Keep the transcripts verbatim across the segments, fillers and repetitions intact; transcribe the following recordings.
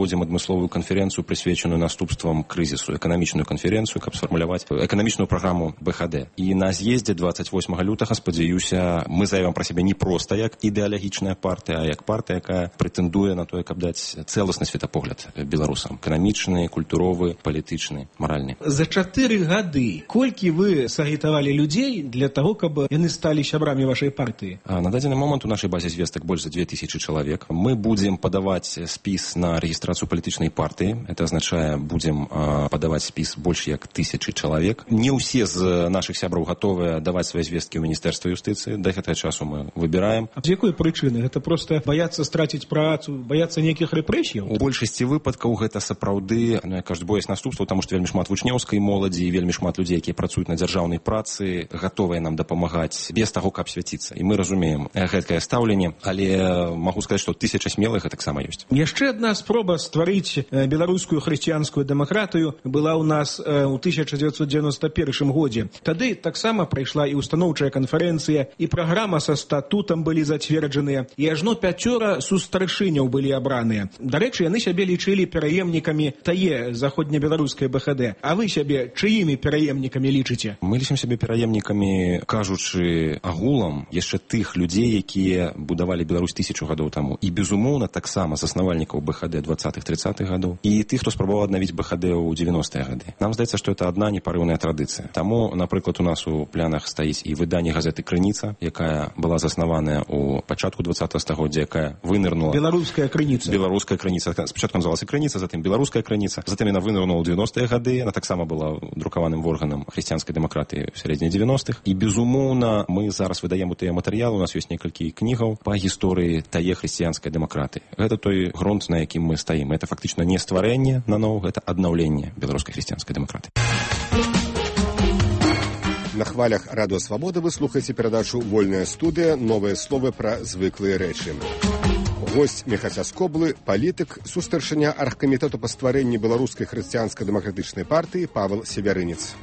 праводзім адмысловую канферэнцыю, прысвечаную наступствам крызісу, эканамічную канферэнцыю, каб сфармуляваць эканамічную праграму бэ ха дэ. І на з'ездзе двадцать восьмага лютага, спадзяюся, мы заявім пра сябе не проста як ідэалагічная партыя, а як партыя, якая прэтэндуе на тое, каб даць цэласны светапогляд беларусам. Эканамічны, культуровы, палітычны, маральны. За чатыры гады колькі вы сагітавалі людзей для таго, каб яны сталі сябрамі вашай партыі? А на дадзены момант у нашай базе звестак больш за две тысячи чалавек. Мы будзем падаваць спіс на рэгістрацыю палітычнай партыі. Это азначае, будзем а, падаваць спіс больш як тысячы чалавек. Не ўсе з нашых сябраў гатовыя даваць свае звесткі ў міністэрства юстыцыі. Да гэтага часу мы выбіраем. А з якой прычыны? Гэта проста баяцца страціць працу, баяцца нейкіх рэпрэсіяў? У большасці выпадкаў гэта сапраўды, ну, я кажу, боязь наступстваў, таму што вельмі шмат вучнёўскай моладзі і вельмі шмат людзей, якія працуюць на дзяржаўнай працы, гатовыя нам дапамагаць без таго, каб свяціцца. І мы разумеем гэткае стаўленне, але магу сказаць, што тысяча смелых таксама ёсць. Яшчэ адна спроба стварыць беларускую хрысціянскую дэмакратыю была ў нас у тысяча дзевяцьсот дзевяносто першым годзе. Тады таксама прайшла і устаноўчая канферэнцыя, і праграма са статутам былі зацверджаныя, і ажно пяцёра сустаршыняў былі абраныя. Дарэчы, яны сябе лічылі пераемнікамі тае заходнебеларускай бэ ха дэ. А вы сябе чыімі пераемнікамі лічыце? Мы лічым сябе пераемнікамі, кажучы агулам, яшчэ тых людзей, якія будавалі Беларусь тысячу гадоў таму. І, безумоўна, таксама заснавальнікаў бэ ха дэ двадцатых-трыццатых гадоў. І тых, хто спрабаваў аднавіць бэ ха дэ ў дзевяностыя гады. Нам здаецца, што это адна непарыўная традыцыя. Таму, напрыклад, у нас у планах стаіць і выданне газеты «Крыніца», якая была заснаваная ў пачатку двадцатага стагоддзя, якая вынырнула... Беларуская крыніца. Беларуская крыніца. Спачатку называлася «Крыніца», затым «Беларуская крыніца». Затым яна вынырнула ў девяностыя гады. Яна таксама была друкаваным органам хрысціянскай дэмакратыі ў сярэдзіне девяностых. І, безумоўна, мы зараз выдаем у тыя матэрыялы. У нас ёсць некалькі кнігаў па гісторыі тае хрысціянскай дэмакратыі. Гэта той грунт, на якім мы стаім. Это фактычна не стварэнне наноў, гэта аднаўленне беларускай хрысціянскай дэмакратыі. На хвалях Радыё Свабода вы слухаеце перадачу «Вольная студыя. Новыя словы пра звыклыя рэчы». Госць Міхася Скоблы, палітык, сустаршыня аргкамітэту па стварэнні беларускай хрысціянска-дэмакратычнай партыі Павел Севярынец.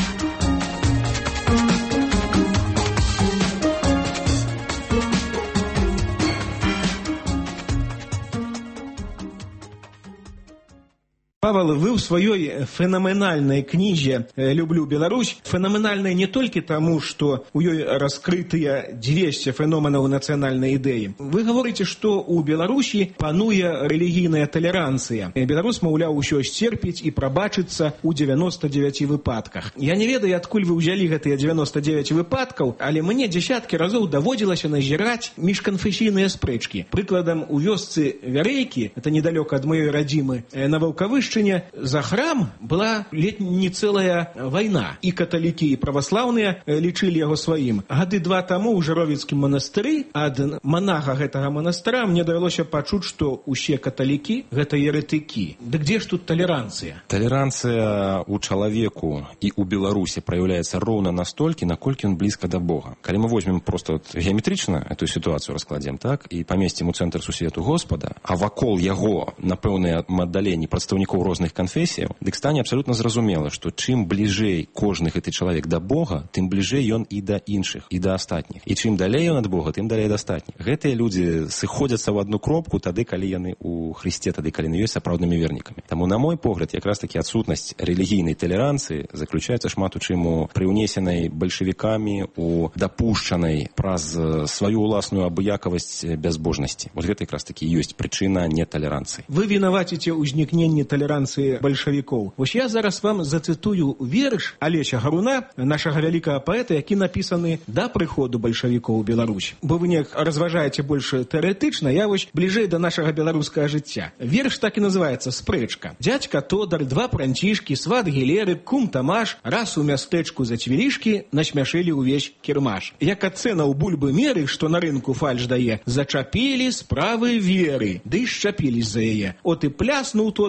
Павел, вы ў сваёй фенаменальнай кнізе «Люблю Беларусь» фенаменальная не толькі таму, што ў ёй раскрытыя дзвесце феноменаў нацыянальнай ідэі. Вы гаворыце, што ў Беларусі пануе рэлігійная талеранцыя. Беларус, маўляў, усё сцерпіць і прабачыцца ў девяноста девяти выпадках. Я не ведаю, адкуль вы ўзялі гэтыя девяносто девять выпадкаў, але мне дзесяткі разоў даводзілася назіраць міжканфесійныя спрэчкі. Прыкладам, у вёсцы Вярэйкі, это недалёка ад маёй радзімы, на Ваўкавышчыне, за храм была ледь не целая вайна. І каталікі, і праваслаўныя лічылі яго сваім. Гады два таму ў Жыровіцкім манастыры ад манаха гэтага манастыра мне давялося пачуць, што усе каталікі гэта еретыкі. Дык дзе ж тут талеранцыя? Талеранцыя ў чалавеку і ў Беларусі праяўляецца роўна настолькі, наколькі ён блізка да Бога. Калі мы возьмем проста геаметрычна эту сітуацыю раскладзем, так, і памесцім у цэнтр сусвету Господа, а вакол яго на пэўныя аддаленні прадстаўнікоў розных канфесіяў, дык стане абсалютна зразумела, што чым бліжэй кожны гэты чалавек да Бога, тым бліжэй ён і да іншых, і да астатніх. І чым далей ён ад Бога, тым далей да астатніх. Гэтыя людзі сыходзяцца ў адну кропку тады, калі яны ў Хрысце, тады, калі яны ёсць сапраўднымі вернікамі. Таму, на мой погляд, якраз такі адсутнасць рэлігійнай талеранцыі заключаецца шмат у чым у прыўнесенай бальшавікамі, у дапушчанай праз сваю ўласную абыякавасць бязбожнасці. Вось гэта якраз такі ёсць прычына неталеранцыі. Вы вінаваціце ўзнікненне талеранцыі бальшавікоў. Вось я зараз вам зацытую верш Алеся Гаруна, нашага вялікага паэта, які напісаны да прыходу бальшавікоў у Беларусь. Бо вы неяк разважаеце больш тэарэтычна, я вось бліжэй да нашага беларускага жыцця. Верш так і называецца «Спрэчка». Дзядзька Тодар, два пранцішкі, сват Гілеры, кум Тамаш раз у мястэчку за цвілішкі насмяшылі ўвесь кірмаш. Як ацэнаў бульбы меры, што на рынку фальш дае, зачапілі справы веры, ды і шчапілі за яе. От і пляснуў Тодар у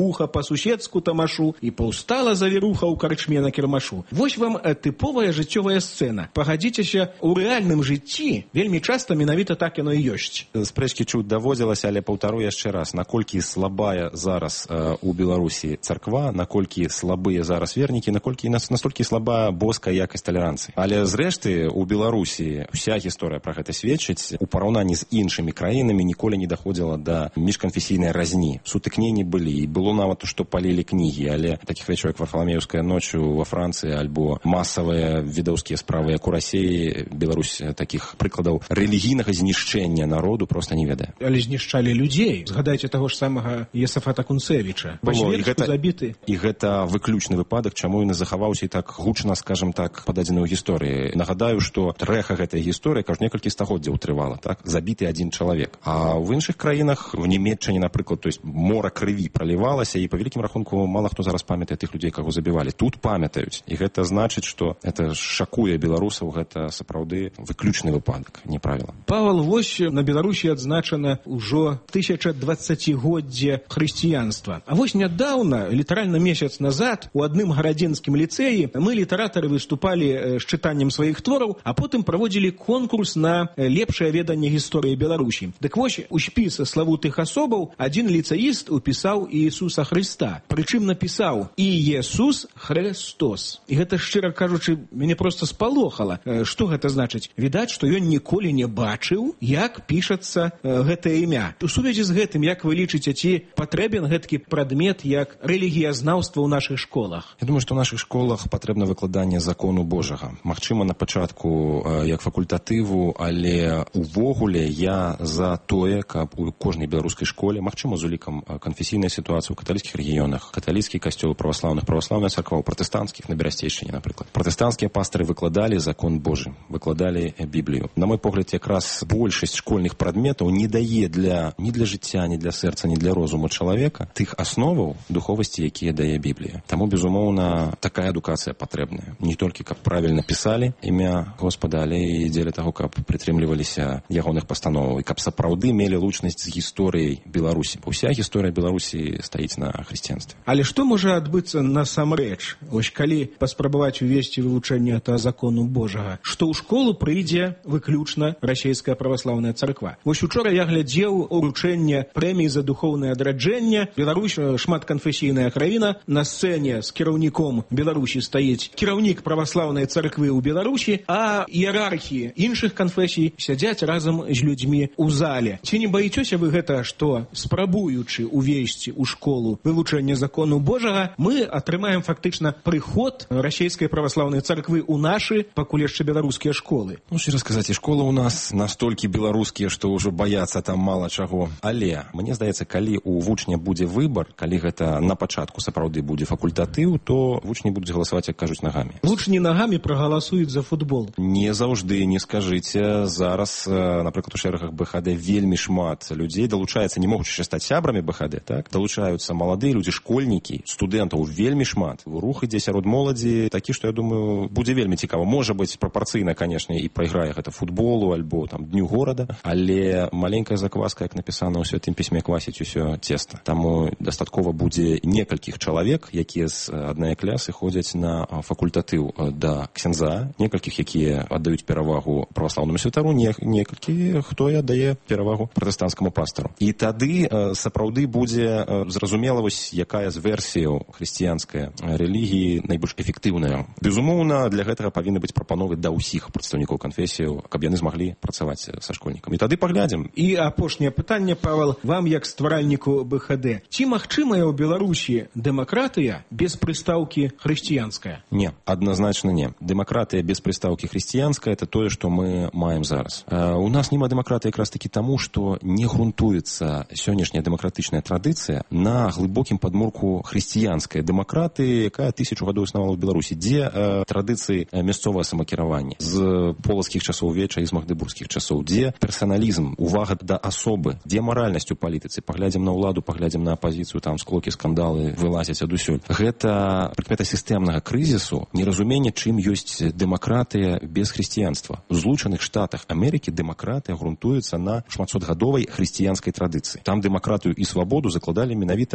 завіруха па-суседску тамашу, і паўстала завіруха ў карчме на кірмашу. Вось вам тыповая жыццёвая сцэна. Пагадзіцеся, у рэальным жыцці вельмі часта менавіта так яно і ёсць. Спрэчкі чуць даводзілася, але паўтару яшчэ раз, наколькі слабая зараз э, у Беларусі царква, наколькі слабыя зараз вернікі, наколькі настолькі слабая боская якасць талеранцыі. Але зрэшты у Беларусі вся гісторыя пра гэта сведчыць. У параўнанні з іншымі краінамі ніколі не даходзіла да міжканфесійнай разні. Сутыкненні былі, і было нават, што палілі кнігі, але такіх рэчаў, як Варфаламеўская ноч ва Францыі альбо масавыя відаўскія справы, як у Расіі, Беларусь такіх прыкладаў рэлігійнага знішчэння народу проста не ведае. Але знішчалі людзей. Згадайце таго ж самага Есафата Кунцевіча. Было, і гэта, забіты. І гэта выключны выпадак, чаму ён захаваўся і так гучна, скажем так, пададзены ў гісторыі. Нагадаю, што рэха гэтай гісторыі кажу некалькі стагоддзяў трывала, так? Забіты адзін чалавек. А ў іншых краінах, в Нямецчыне, напрыклад, то есть мора крыві пралівалася, і па вялікім рахунку мала хто зараз памятае тых людзей, каго забівалі. Тут памятаюць. І гэта значыць, што это шакуе беларусаў, гэта сапраўды выключны выпадак, не правіла. Павел, вось на Беларусі адзначана ўжо тысяча дваццацігоддзе хрысціянства. А вось нядаўна, літаральна месяц назад, у адным гарадзенскім ліцэі мы, літаратары, выступалі з чытаннем сваіх твораў, а потым праводзілі конкурс на лепшае веданне гісторыі Беларусі. Дык вось у спіс славутых асобаў адзін ліцэіст упісаў Іісуса Хрыста. Прычым напісаў «Іесус Христос». І гэта, шчыра кажучы, мяне проста спалохала. Што гэта значыць? Відаць, што ён ніколі не бачыў, як пішацца гэтае імя. У сувязі з гэтым, як вы лічыце, ці патрэбен гэтакі прадмет, як рэлігіязнаўства ў нашых школах? Я думаю, што ў нашых школах патрэбна выкладанне закону Божага. Магчыма, на пачатку як факультатыву, але увогуле я за тое, каб у кожнай беларускай школе, магчыма, з улікам канфесійнай сітуацыі ў каталіцкіх рэгіёнах, каталіцкі касцёл праваслаўных, праваслаўная царква, пратэстанцкіх на Берасцейшчыне, напрыклад. Пратэстанцкія пастыры выкладалі закон Божы, выкладалі Біблію. На мой погляд, якраз большасць школьных прадметаў не дае для, ні для жыцця, ні для сэрца, ні для розуму чалавека тых асноваў духовасці, якія дае Біблія. Таму, безумоўна, такая адукацыя патрэбная. Не толькі, каб правільна пісалі імя Господа, але і дзеля таго, каб прытрымліваліся ягоных пастановаў і каб сапраўды мелі лучнасць з гісторыяй Беларусі. Бо ўся гісторыя Беларусі стаіць на хрысціянстве. Але што можа адбыцца насамрэч? Вось калі паспрабаваць увесці вывучэнне та закону Божага, што ў школу прыйдзе выключна расійская праваслаўная царква. Вось учора я глядзеў уручэнне прэміі за духоўнае адраджэнне. Беларусь шматканфесійная краіна. На сцэне з кіраўніком Беларусі стаіць кіраўнік праваслаўнай царквы ў Беларусі, а іерархі іншых канфесій сядзяць разам з людзьмі ў зале. Ці не баіцёся вы гэта, што спрабуючы увесці ў школу вывучэнне закону Божага, мы атрымаем фактычна прыход расійскай праваслаўнай царквы ў нашы, пакуль яшчэ беларускія школы? Ну, шчыра сказаць, і школы ў нас настолькі беларускія, што ўжо баяцца там мала чаго. Але, мне здаецца, калі у вучня будзе выбар, калі гэта на пачатку сапраўды будзе факультатыў, то вучні будуць галасаваць, як кажуць, нагамі. Вучні нагамі прагаласуюць за футбол. Не заўжды, не скажыце. Зараз, напрыклад, у шэрагах БХД вельмі шмат людзей далучаецца, не могуць яшчэ стаць сябрамі БХД, так? Далучаюцца маладыя людзі, школьнікі, студэнтаў вельмі шмат. Рух ідзе сярод моладзі такі, што, я думаю, будзе вельмі цікава. Можа быць, прапарцыйна, канешне, і прайграе гэта футболу альбо там дню горада, але маленькая закваска, як напісана ў святым пісьме, квасіць усё цеста. Таму дастаткова будзе некалькіх чалавек, якія з аднае клясы ходзяць на факультатыў да ксяндза, некалькіх, якія аддаюць перавагу праваслаўнаму святару, не, некалькі, хто аддае перавагу пратэстанцкаму пастару. І тады сапраўды будзе зразумела, вось якая з версіяў хрысціянскай рэлігіі найбольш эфектыўная. Безумоўна, для гэтага павінны быць прапановы да ўсіх прадстаўнікоў канфесіяў, каб яны змаглі працаваць са школьнікамі. І тады паглядзім. І апошняе пытанне, Павел, вам як стваральніку БХД. Ці магчымая ў Беларусі дэмакратыя без прыстаўкі хрысціянская? Не, адназначна не. Дэмакратыя без прыстаўкі хрысціянская — это тое, што мы маем зараз. У нас няма дэмакратыі якраз такі таму, што не грунтуецца сённяшняя дэмакратычная традыцыя на глыбокім падмурку хрысціянскай дэмакратыі, якая тысячу гадоў існавала ў Беларусі, дзе э, традыцыі мясцовага самакіравання з полацкіх часоў веча і з магдыбургскіх часоў, дзе персаналізм, увага да асобы, дзе маральнасць у палітыцы. Паглядзім на ўладу, паглядзім на апазіцыю, там склокі, скандалы вылазяць адусюль. Гэта прыкмета сістэмнага крызісу, неразуменне, чым ёсць дэмакратыя без хрысціянства. У Злучаных Штатах Амерыкі дэмакратыя грунтуецца на шматсотгадовай хрысціянскай традыцыі. Там дэмакратыю і свабоду закладалі менавіта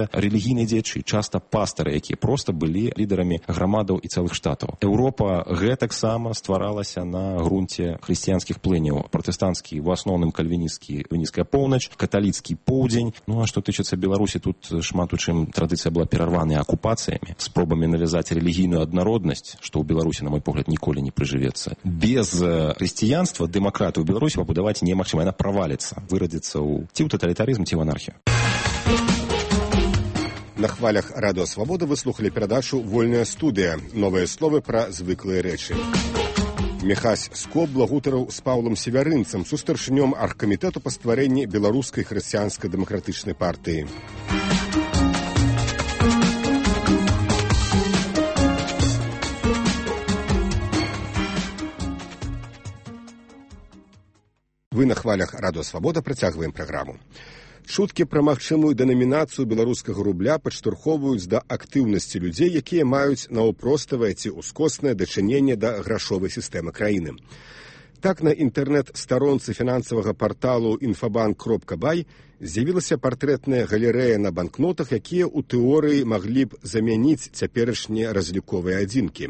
гэта рэлігійныя дзеячы, часта пастары, якія проста былі лідарамі грамадаў і цэлых штатаў. Еўропа гэтаксама стваралася на грунце хрысціянскіх плыняў. Пратэстанцкі, в асноўным кальвінісцкі, кальвінісцкая поўнач, каталіцкі поўдзень. Ну а што тычыцца Беларусі, тут шмат у чым традыцыя была перарваная акупацыямі, спробамі навязаць рэлігійную аднароднасць, што ў Беларусі, на мой погляд, ніколі не прыжывецца. Без хрысціянства дэмакратыю ў Беларусі пабудаваць немагчыма, яна праваліцца, вырадзіцца ў ці ў таталітарызм, ці ў анархію. На хвалях Радыё Свабода вы слухали перадачу «Вольная студыя». Новыя словы пра звыклыя рэчы. Міхась Скобла гутарыў з Паўлам Севярынцам, сустаршынём аргкамітэту па стварэнні беларускай хрысціянска-дэмакратычнай партыі. Вы на хвалях Радыё Свабода працягваем праграму. Чуткі пра магчымую дэнамінацыю беларускага рубля падштурхоўваюць да актыўнасці людзей, якія маюць наўпроставае ці ўскоснае дачыненне да грашовай сістэмы краіны. Так, на інтэрнэт-старонцы фінансавага парталу інфабанк кропка бай з'явілася партрэтная галерэя на банкнотах, якія ў тэорыі маглі б замяніць цяперашнія разліковыя адзінкі.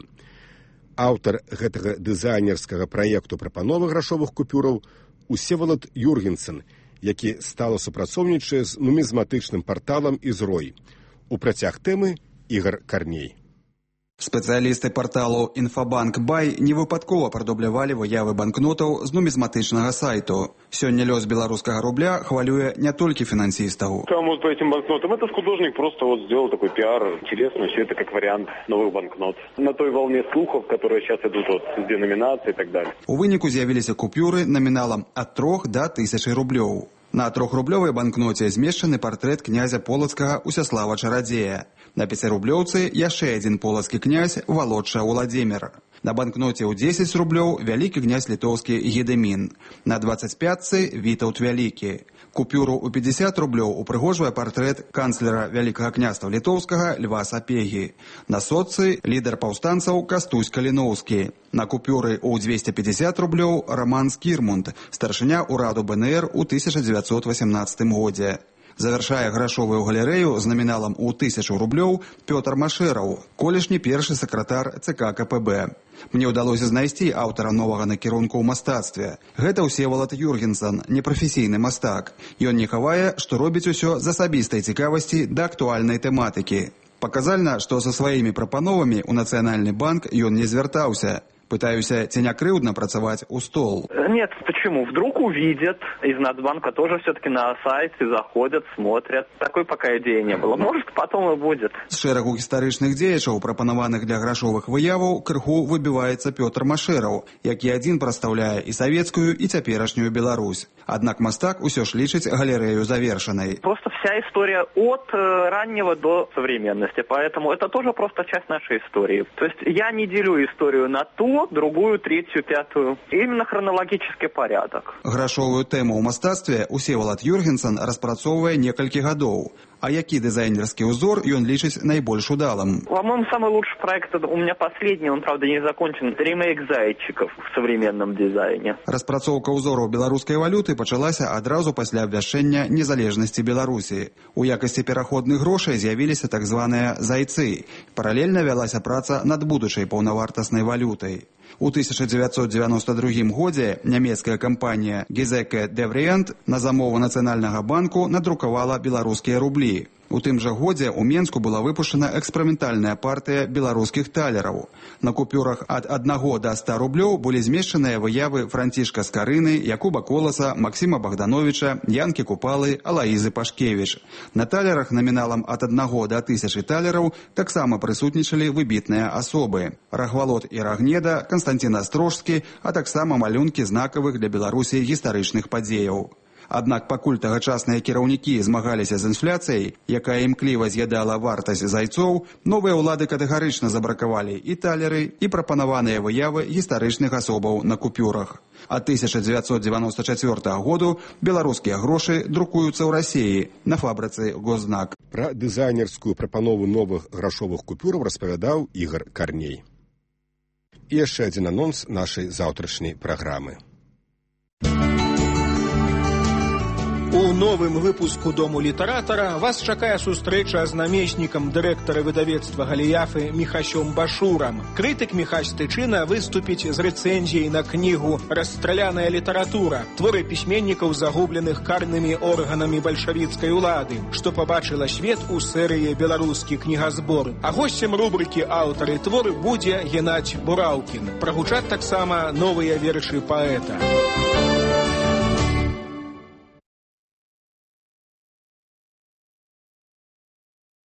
Аўтар гэтага дызайнерскага праекту прапановы грашовых купюраў Усевалад Юргенсен, які стала супрацоўнічае з нумізматычным парталам «Ізрой». У працяг тэмы Ігар Карней. Спецыялісты парталу «Інфабанк Бай» невыпадкова прадублявалі выявы банкнотаў з нумізматычнага сайту. Сёння лёс беларускага рубля хвалюе не толькі фінансістаў. Там вот по этим банкнотам этот художник просто вот сделал такой пиар. Интересно, все это как вариант новых банкнот. На той волне слухов, которые сейчас идут вот с деноминацией и так далее. У выніку з'явіліся купюры наміналам ад трох да тысячы рублёў. На трохрублёвай банкноце змешчаны партрэт князя полацкага Усяслава Чарадзея. На пяцірублёўцы яшчэ адзін полацкі князь Валодша Уладзімір. На банкноце ў дзесяць рублёў вялікі князь літоўскі Гедэмін. На дваццаць пятцы Вітаўт Вялікі. Купюру ў пятьдесят рублёў упрыгожвае партрэт канцлера Вялікага княства літоўскага Льва Сапегі. На сотцы лідар паўстанцаў Кастусь Каліноўскі. На купюры ў двести пятьдесят рублёў Роман Скірмунд, старшыня ўраду БНР у тысяча дзевяцьсот васямнаццатым годзе. Завяршае грашовую галерэю з наміналам у тысячу рублёў Пётр Машэраў, колішні першы сакратар ЦК КПБ. Мне ўдалося знайсці аўтара новага накірунку ў мастацтве. Гэта Усевалад Юргенсен, непрафесійны мастак. Ён не хавае, што робіць усё з асабістай цікавасці да актуальнай тэматыкі. Паказальна, што са сваімі прапановамі ў Нацыянальны банк ён не звяртаўся. Пытаюся, ці не крыўдна працаваць у стол. Нет, почему? Вдруг увидят, из Нацбанка тоже все-таки на сайте заходят, смотрят. Такой пока идеи не было. Может, потом и будет. З шэрагу гістарычных дзеячаў, прапанаваных для грашовых выяваў, крыху выбіваецца Пётр Машэраў, які адзін прадстаўляе і савецкую, і цяперашнюю Беларусь. Аднак мастак усё ж лічыць галерэю завершанай. Просто вся история от э, раннего до современности, поэтому это тоже просто часть нашей истории. То есть я не делю историю на ту, другую, третью, пятую. Именно хронологический порядок. Грашовую тэму ў мастацтве Усевалад Юргенсен распрацоўвае некалькі гадоў. А які дызайнерскі ўзор ён лічыць найбольш удалым? По-моему, самый лучший проект у меня последний, он, правда, не закончен. Ремейк зайчиков в современном дизайне. Распрацоўка ўзораў беларускай валюты пачалася адразу пасля абвяшчэння незалежнасці Беларусі. У якасці пераходных грошай з'явіліся так званыя зайцы. Паралельна вялася праца над будучай паўнавартаснай валютай. У тысяча дзевяцьсот дзевяноста другім годзе нямецкая кампанія Гізеке Девріент на замову Нацыянальнага банку надрукавала беларускія рублі. У тым жа годзе ў Менску была выпушчана эксперыментальная партыя беларускіх талераў. На купюрах ад аднаго да ста рублёў былі змешчаныя выявы Францішка Скарыны, Якуба Коласа, Максіма Богдановича, Янкі Купалы, Алаізы Пашкевіч. На талерах наміналам ад аднаго да тысячы талераў таксама прысутнічалі выбітныя асобы. Рахвалод і Рагнеда, Канстантин Астрожскі, а таксама малюнкі знакавых для Беларусі гістарычных падзеяў. Аднак пакуль тагачасныя кіраўнікі змагаліся з інфляцыяй, якая імкліва з'ядала вартасць зайцоў, новыя ўлады катэгарычна забракавалі і талеры, і прапанаваныя выявы гістарычных асобаў на купюрах. Ад тысяча дзевяцьсот дзевяноста чацвёртага году беларускія грошы друкуюцца ў Расіі на фабрыцы Гознак. Пра дызайнерскую прапанову новых грашовых купюраў распавядаў Ігар Карней. І яшчэ адзін анонс нашай заўтрашняй праграмы. У новым выпуску «Дому літаратара» вас чакае сустрэча з намеснікам дырэктара выдавецтва «Галіяфы» Міхасём Башурам. Крытык Міхась Тычына выступіць з рэцэнзіяй на кнігу «Расстраляная літаратура», творы пісьменнікаў, загубленых карнымі органамі бальшавіцкай улады, што пабачыла свет у серыі «Беларускі кнігазбор». А госцем рубрыкі «Аўтары творы» будзе Геннадзь Бураўкін. Прагучаць таксама новыя вершы паэта.